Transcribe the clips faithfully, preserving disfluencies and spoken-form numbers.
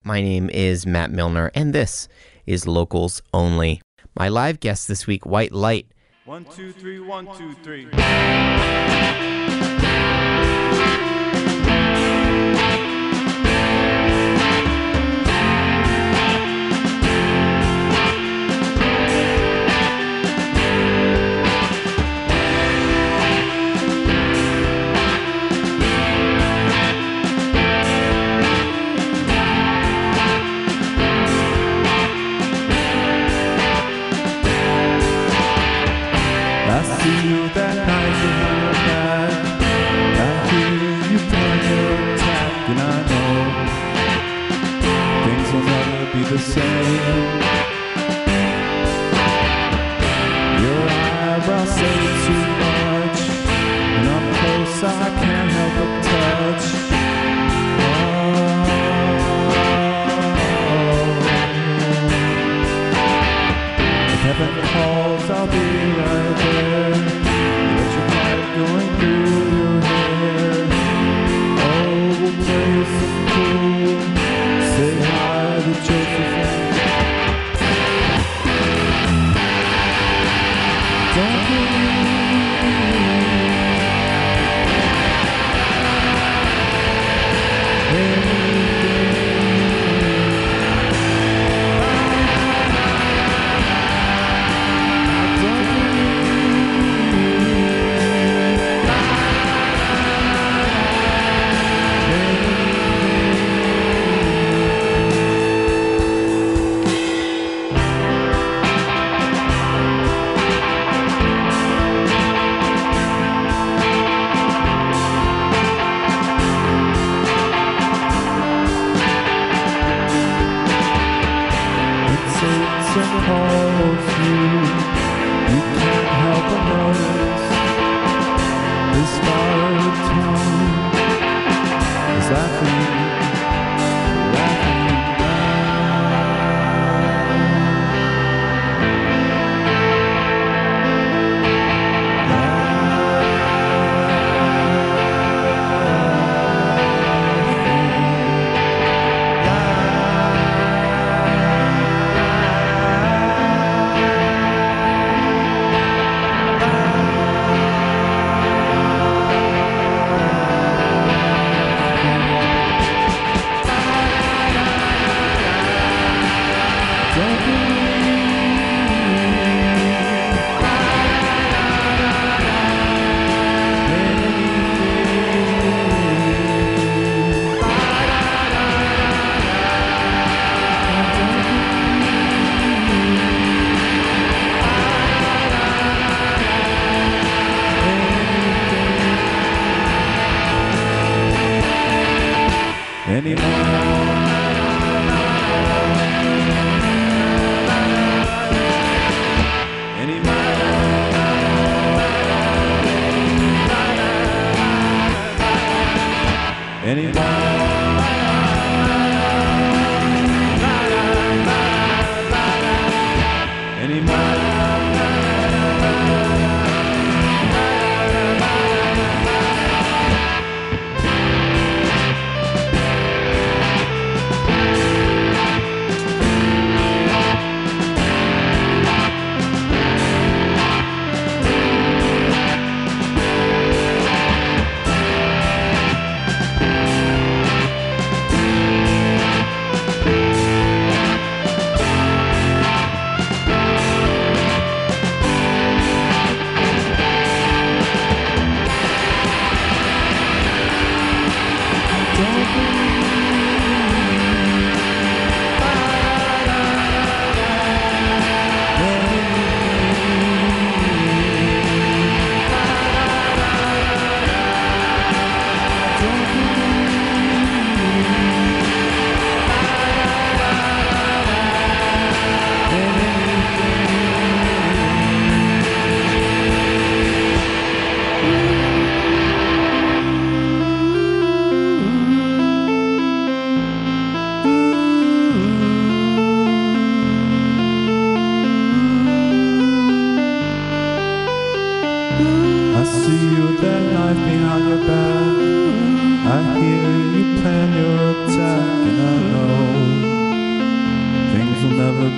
My name is Matt Milner, and this is Locals Only. My live guest this week, White Light. One, two, three, one, two, three. I see you that night behind your back. I hear you turn your attack, and I know things will never be the same. Your eyebrows say too much, and up close I can't help but touch. If heaven calls, I'll be right there. Let your heart going through your hair. Oh, we'll play some pool. Say hi to Josephine. Don't believe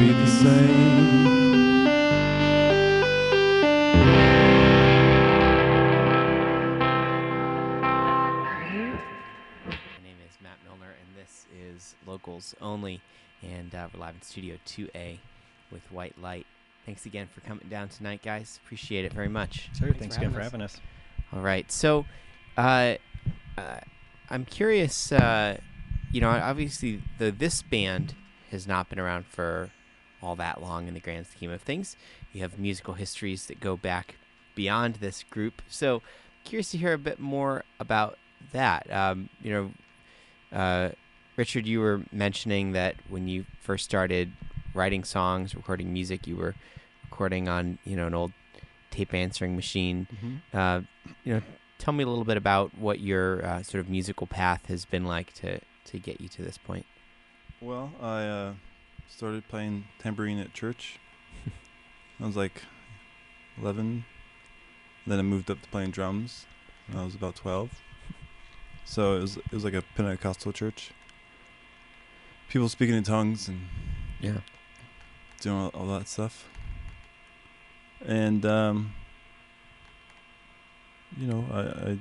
be the same. My name is Matt Milner, and this is Locals Only, and uh, we're live in Studio two A with White Light. Thanks again for coming down tonight, guys. Appreciate it very much. Sure, thanks, thanks again for having us. All right, so uh, uh, I'm curious, uh, you know, obviously the this band has not been around for all that long in the grand scheme of things. You have musical histories that go back beyond this group, so curious to hear a bit more about that. Um, you know, uh, Richard, you were mentioning that when you first started writing songs, recording music, you were recording on, you know, an old tape answering machine. Mm-hmm. Uh, you know, tell me a little bit about what your uh, sort of musical path has been like to, to get you to this point. Well, I uh, started playing tambourine at church. I was like eleven. Then I moved up to playing drums when I was about twelve. So it was it was like a Pentecostal church. People speaking in tongues and Yeah. doing all, all that stuff. And um, you know, I,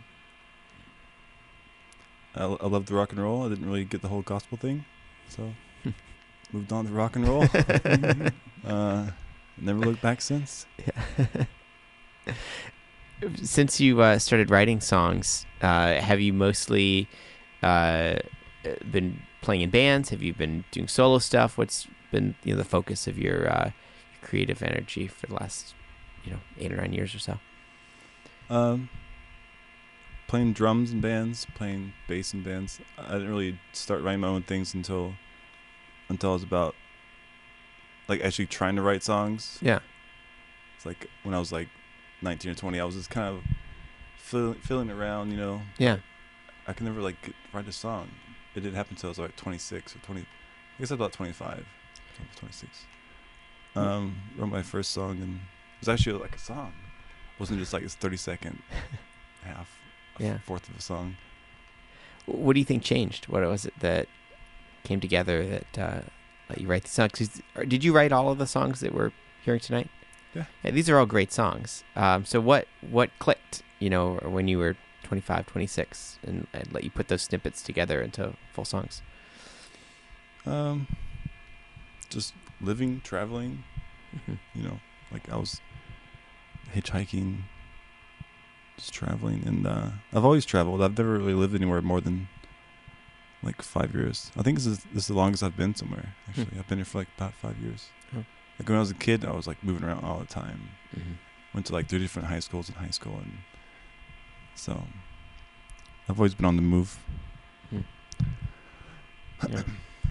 I I I loved the rock and roll. I didn't really get the whole gospel thing, so moved on to rock and roll. uh, never looked back since. Yeah. Since you uh, started writing songs, uh, have you mostly uh, been playing in bands? Have you been doing solo stuff? What's been, you know, the focus of your uh, creative energy for the last, you know, eight or nine years or so? Um, playing drums in bands, playing bass in bands. I didn't really start writing my own things until until I was about like actually trying to write songs. Yeah. It's like when I was like nineteen or twenty, I was just kind of fill, filling around, you know. Yeah. I could never like get, write a song. It didn't happen until I was like twenty-six or twenty. I guess I was about twenty-five. I was twenty-six. Um, wrote my first song, and it was actually like a song. It wasn't just like it's thirty second half, a Yeah. fourth of a song. What do you think changed? What was it that came together that uh, let you write the songs? 'Cause- or did you write all of the songs that we're hearing tonight? Yeah. Hey, these are all great songs. Um, so what what clicked, you know, when you were twenty-five, twenty-six, and, and let you put those snippets together into full songs? Um, just living, traveling. Mhm. You know, like I was hitchhiking, just traveling, and uh, I've always traveled. I've never really lived anywhere more than like five years. I think this is this is the longest I've been somewhere. Actually, I've been here for like about five years. Hmm. Like when I was a kid, I was like moving around all the time. Mhm. Went to like three different high schools in high school, and so I've always been on the move. Hmm. Yeah.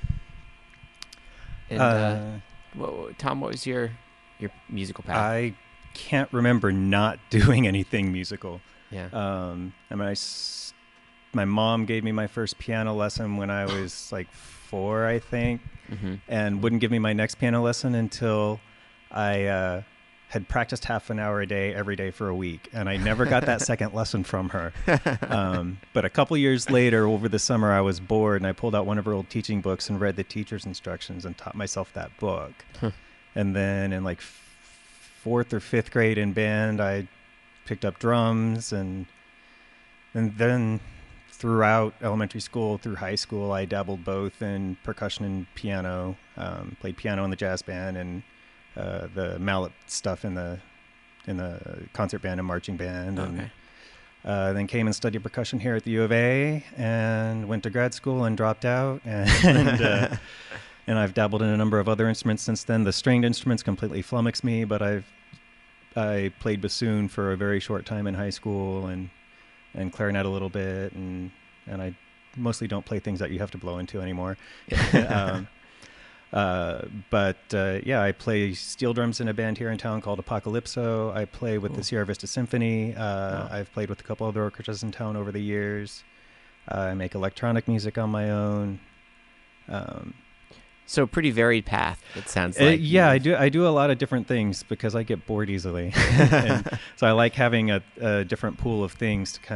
And uh, uh, what, what- Tom, what was your your musical path? I can't remember not doing anything musical. yeah. Um, I mean, I s- my mom gave me my first piano lesson when I was like four, I think, Mm-hmm. and wouldn't give me my next piano lesson until I uh, had practiced half an hour a day every day for a week, and I never got that second lesson from her. Um, but a couple years later, over the summer, I was bored, and I pulled out one of her old teaching books and read the teacher's instructions and taught myself that book. Huh. And then in like f- fourth or fifth grade in band, I picked up drums, and and then throughout elementary school through high school, I dabbled both in percussion and piano. Um, played piano in the jazz band and uh, the mallet stuff in the in the concert band and marching band. And Okay. uh, then came and studied percussion here at the U of A, and went to grad school and dropped out. And uh, and I've dabbled in a number of other instruments since then. The stringed instruments completely flummoxed me, but I've I played bassoon for a very short time in high school, and and clarinet a little bit, and and I mostly don't play things that you have to blow into anymore. um, uh, but uh, yeah, I play steel drums in a band here in town called Apocalypso. I play with Cool. the Sierra Vista Symphony. Uh, Wow. I've played with a couple other orchestras in town over the years. Uh, I make electronic music on my own. Um, So pretty varied path, it sounds Uh, like. yeah, I You've- do. I do a lot of different things because I get bored easily, and so I like having a, a different pool of things to kind of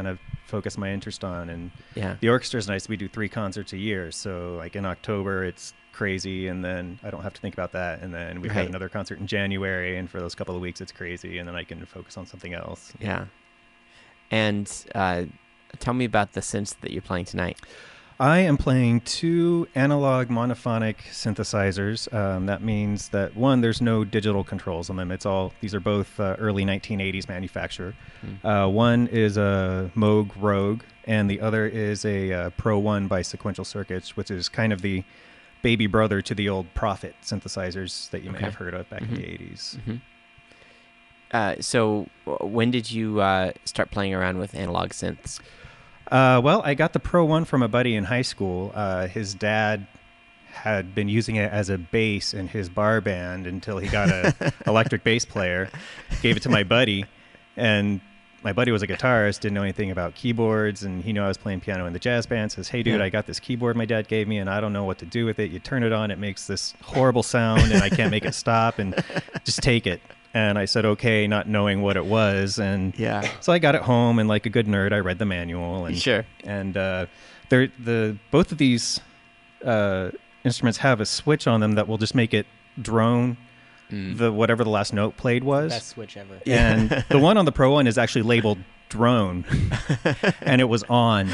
focus my interest on. And Yeah. the orchestra is nice. We do three concerts a year. So like in October, it's crazy. And then I don't have to think about that. And then we Right. have another concert in January. And for those couple of weeks, it's crazy. And then I can focus on something else. Yeah. And uh, tell me about the synths that you're playing tonight. I am playing two analog monophonic synthesizers. Um, that means that one, there's no digital controls on them. It's all, these are both uh, early nineteen eighties manufacture. Mm. Uh, one is a Moog Rogue, and the other is a uh, Pro One by Sequential Circuits, which is kind of the baby brother to the old Prophet synthesizers that you may Okay. have heard of back Mhm. in the eighties. Mm-hmm. Uh, so w- when did you uh, start playing around with analog synths? Uh, well, I got the Pro One from a buddy in high school. Uh, his dad had been using it as a bass in his bar band until he got a electric bass player. Gave it to my buddy, and my buddy was a guitarist, didn't know anything about keyboards, and he knew I was playing piano in the jazz band. Says, "Hey, dude, Yeah. I got this keyboard my dad gave me, and I don't know what to do with it. You turn it on, it makes this horrible sound, and I can't make it stop. And just take it." And I said, okay, not knowing what it was. And Yeah. so I got it home, and like a good nerd, I read the manual. And Sure. and uh, they're, the both of these uh, instruments have a switch on them that will just make it drone Mm. the whatever the last note played was. Best switch ever. And the one on the Pro One is actually labeled drone, and it was on.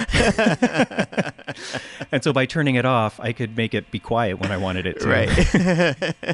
And so by turning it off, I could make it be quiet when I wanted it to. Right.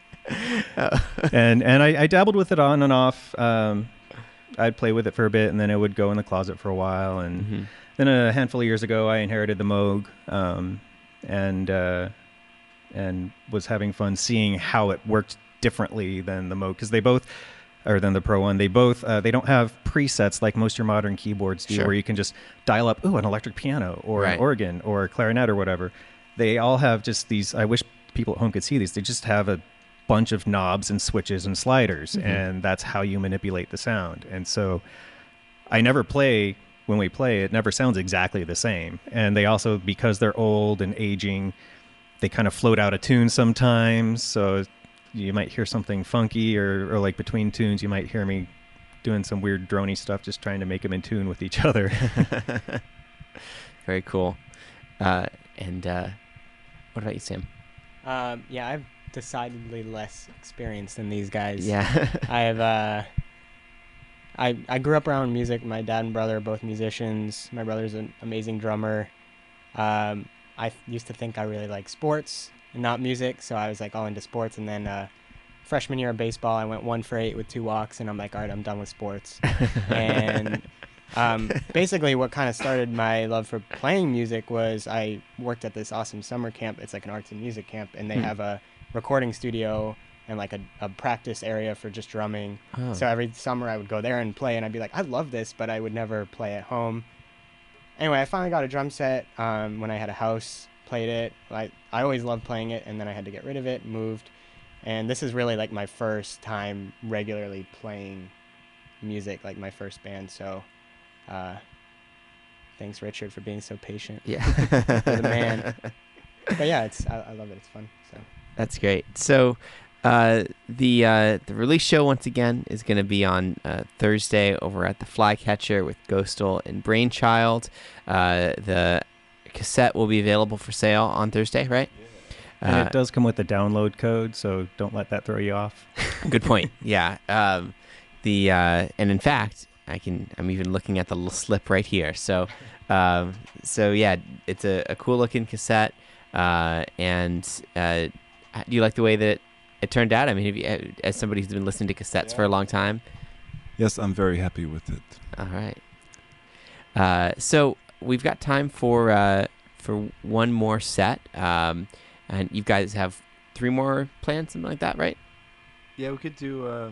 and and I, I dabbled with it on and off. Um, I'd play with it for a bit, and then it would go in the closet for a while. And Mhm. then a handful of years ago, I inherited the Moog, um, and uh, and was having fun seeing how it worked differently than the Moog, because they both, or than the Pro One, they both uh, they don't have presets like most your modern keyboards do, Sure. where you can just dial up, ooh, an electric piano or Right. an organ or a clarinet or whatever. They all have just these. I wish people at home could see these. They just have a bunch of knobs and switches and sliders, Mhm. and that's how you manipulate the sound. And so I never play, when we play, it never sounds exactly the same. And they also, because they're old and aging, they kind of float out of tune sometimes. So you might hear something funky, or, or like between tunes, you might hear me doing some weird droney stuff, just trying to make them in tune with each other. Very cool. Uh, and uh, what about you, Sam? Um, yeah, I've decidedly less experience than these guys. Yeah. I have. Uh, I I grew up around music. My dad and brother are both musicians. My brother's an amazing drummer. Um, I th- used to think I really liked sports and not music, so I was like all into sports. And then uh, freshman year of baseball, I went one for eight with two walks, and I'm like, all right, I'm done with sports. And um, basically, what kind of started my love for playing music was I worked at this awesome summer camp. It's like an arts and music camp, and they Hmm. have a recording studio and like a, a practice area for just drumming. Oh. So every summer I would go there and play, and I'd be like, I love this, but I would never play at home. Anyway, I finally got a drum set um, when I had a house, played it. I, I always loved playing it, and then I had to get rid of it, moved. And this is really like my first time regularly playing music, like my first band. So uh, thanks, Richard, for being so patient. Yeah. You're the man. But yeah, it's I, I love it. It's fun. So That's great. So uh, the uh, the release show once again is going to be on uh, Thursday over at the Flycatcher with Ghostal and Brainchild. Uh, the cassette will be available for sale on Thursday, right? And Uh, it does come with a download code, so don't let that throw you off. Good point. Yeah. Um, the uh, and in fact, I can. I'm even looking at the little slip right here. So, um, so yeah, it's a, a cool looking cassette. Uh, and uh, do you like the way that it, it turned out? I mean, have you, as somebody who's been listening to cassettes for a long time. Yes, I'm very happy with it. All right. Uh, so we've got time for uh, for one more set. Um, and you guys have three more plans, something like that, right? Yeah, we could do. Uh,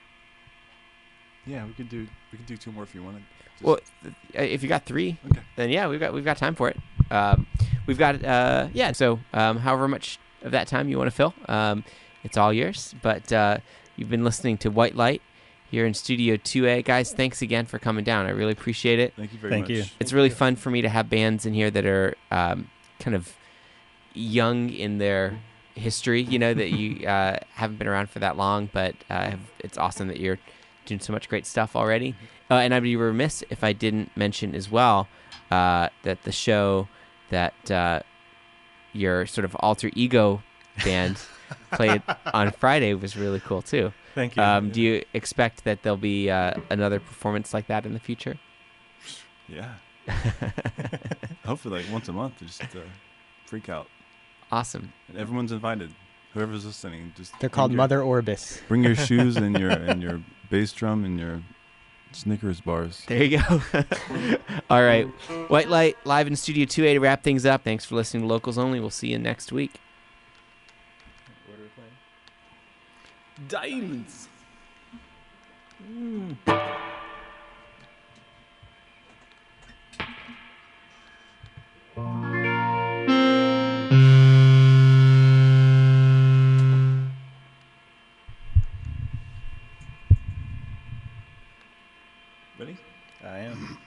yeah, we could do. We could do two more if you wanted. Just- Well, th- if you got three, Okay. then yeah, we've got we've got time for it. Um, we've got uh, yeah. So um, however much of that time you want to fill, um, it's all yours. But uh, you've been listening to White Light here in Studio two A, guys. Thanks again for coming down. I really appreciate it. Thank you very Thank much. you. It's really fun for me to have bands in here that are um, kind of young in their history. You know that you uh, haven't been around for that long, but uh, have, it's awesome that you're doing so much great stuff already. Uh, and I'd be remiss if I didn't mention as well uh, that the show that uh, your sort of alter ego band played on Friday was really cool too. Thank you. Um, do you expect that there'll be uh, another performance like that in the future? Yeah. Hopefully, like once a month, just uh, freak out. Awesome. And everyone's invited. Whoever's listening, just They're bring called your- Mother Orbis. Bring your shoes and your and your bass drum and your Snickers bars. There you go. All right. White Light live in Studio two A to wrap things up. Thanks for listening to Locals Only. We'll see you next week. Dines. Ready? I am.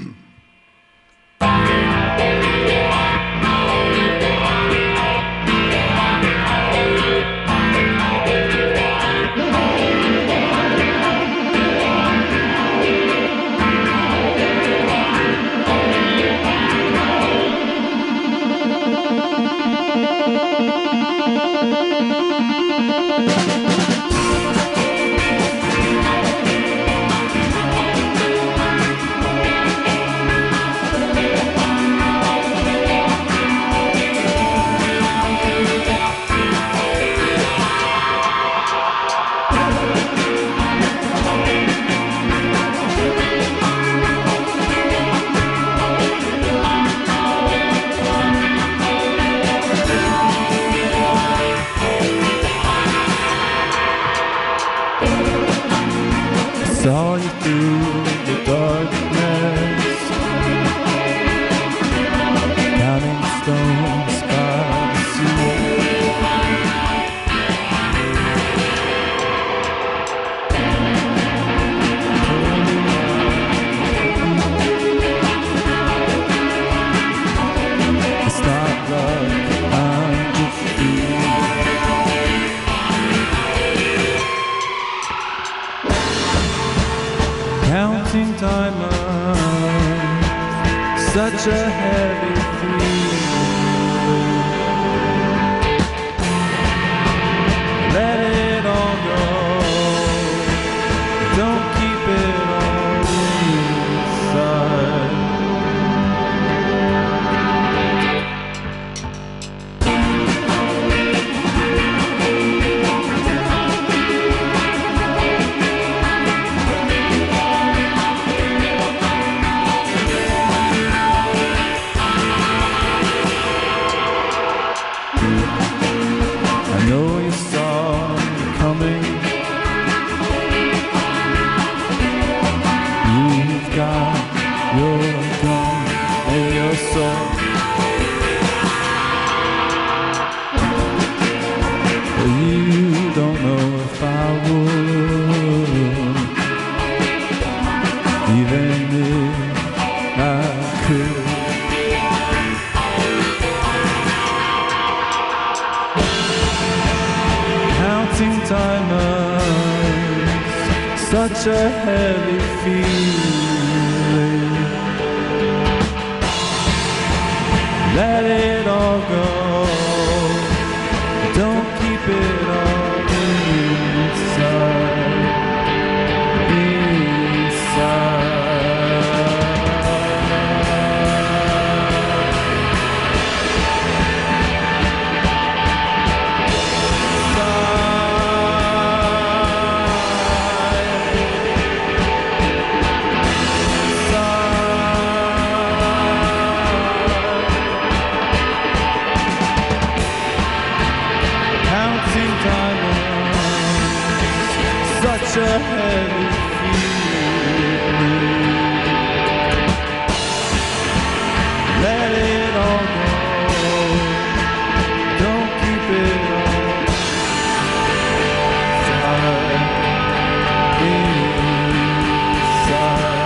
Saw you through the darkness, counting stones by the sea. It's not love, I'm just feeling. Counting diamonds, such a heavy feeling. Let it all go, don't keep it all inside. I know you saw me coming. You've got your gun and your soul. But you don't know if I would, even if I could. Counting diamonds, such a heavy feeling. Let it all go, don't keep it all inside. Counting diamonds, such a heavy feeling. Let it all go, don't keep it all inside. Inside.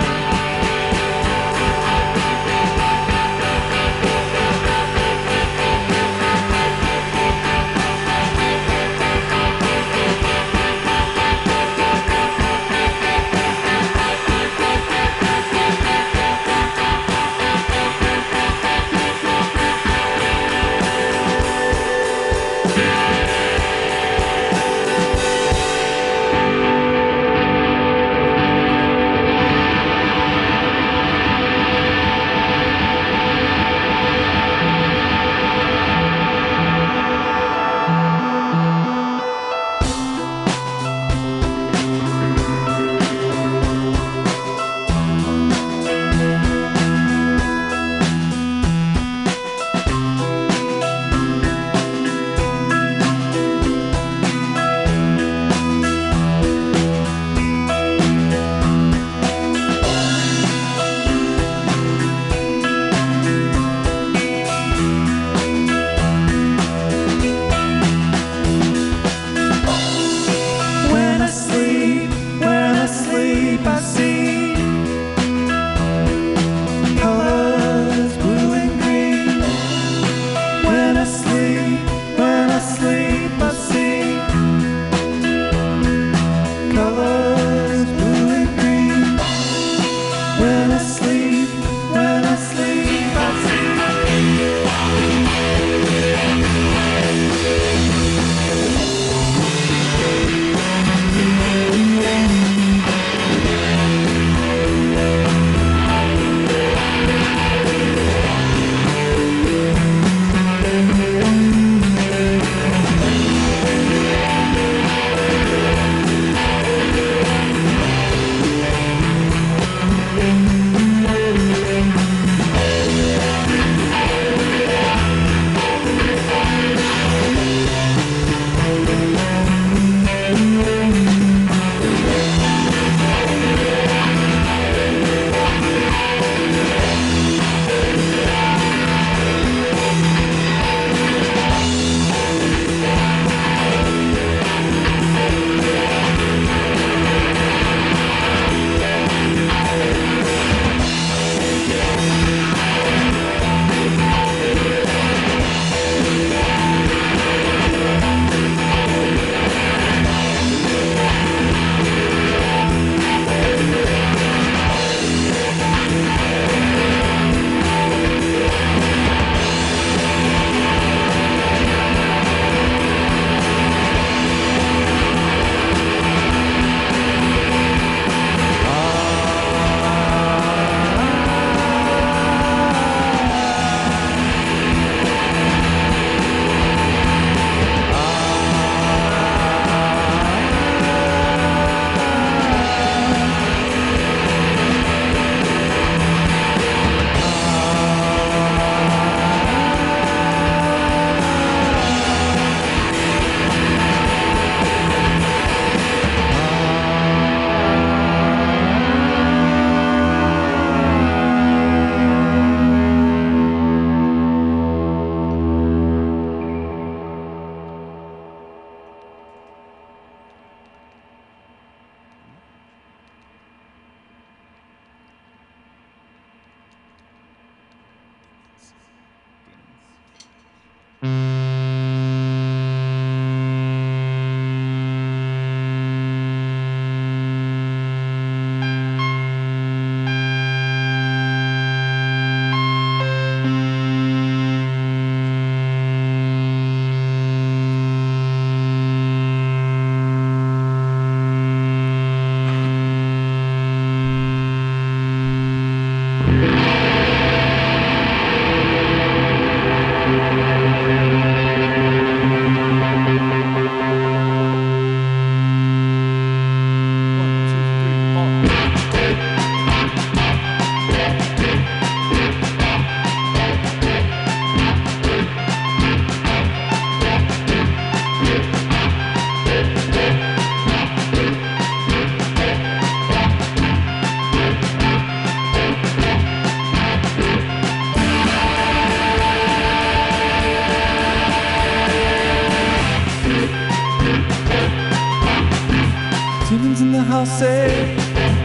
house say.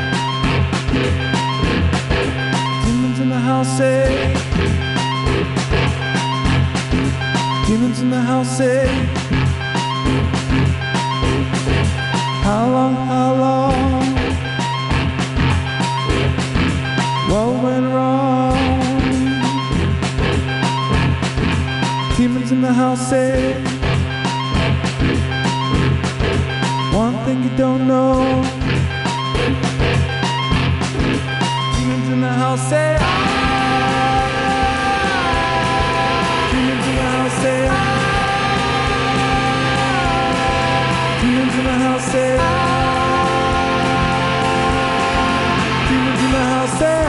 Demons in the house say. Demons in the house say. How long, how long? What went wrong? Demons in the house say. One thing you don't know. Demons in the house say. Demons in the house say. Demons in the house say. Demons in the house say.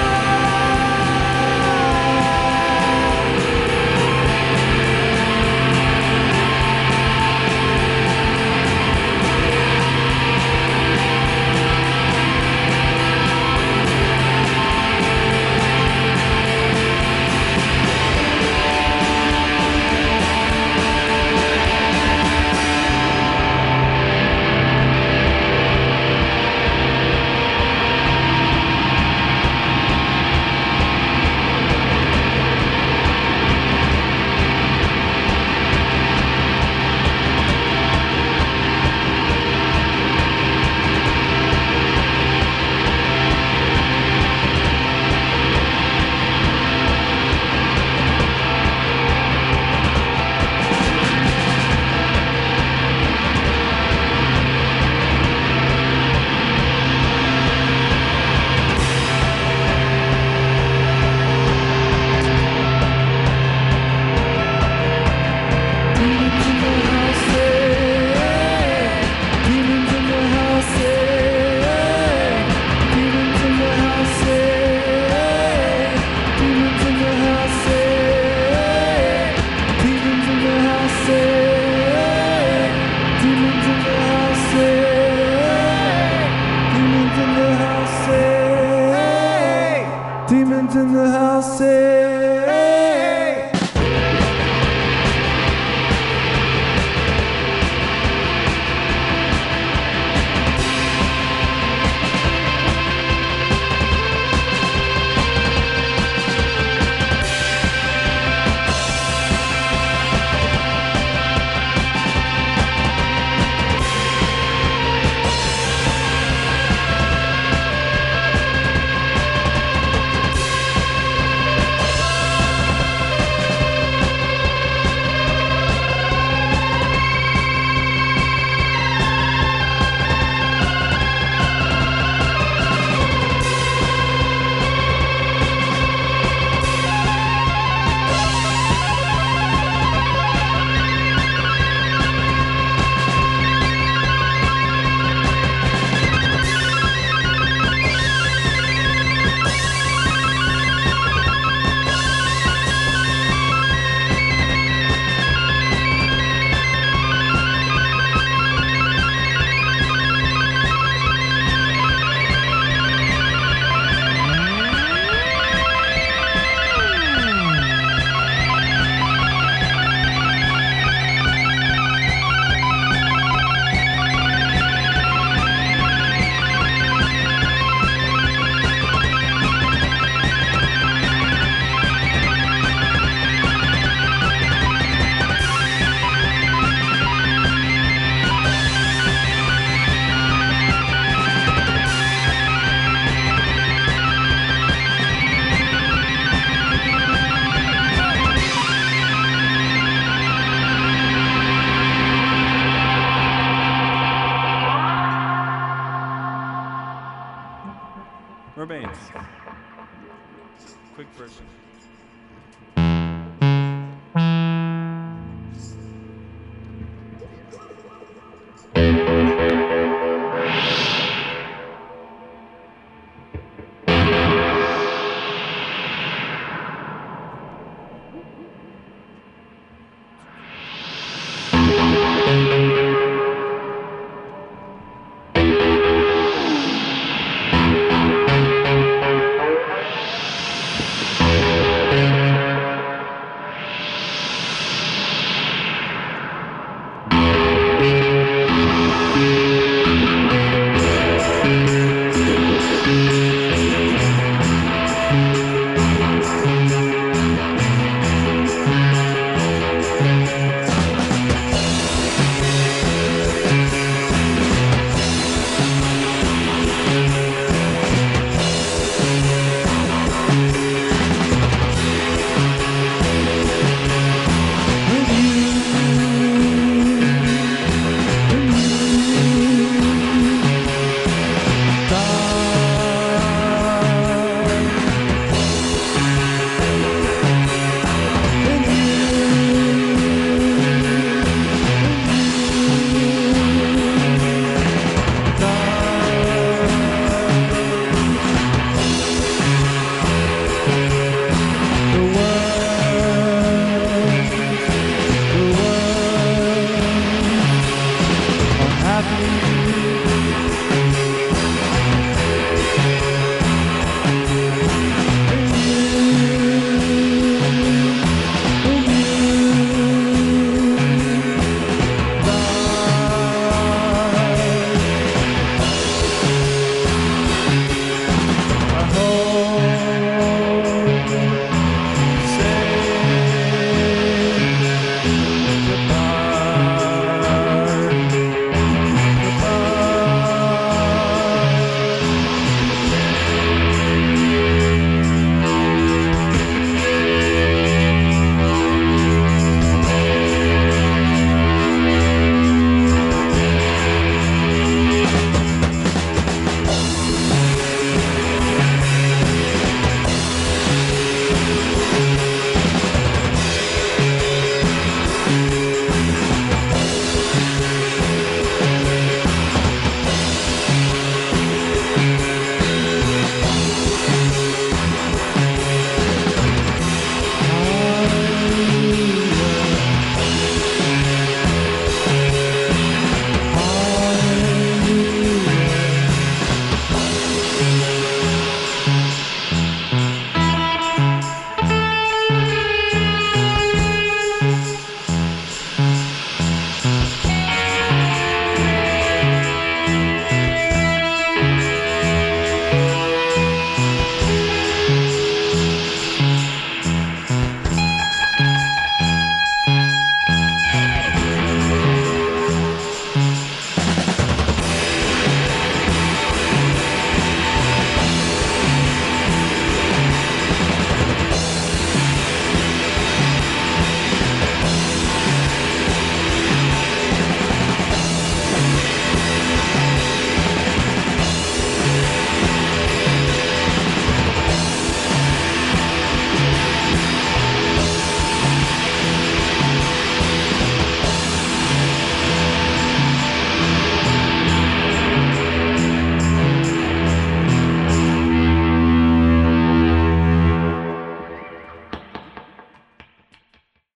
Demons in the house say. Remains. Quick version. Demons happy.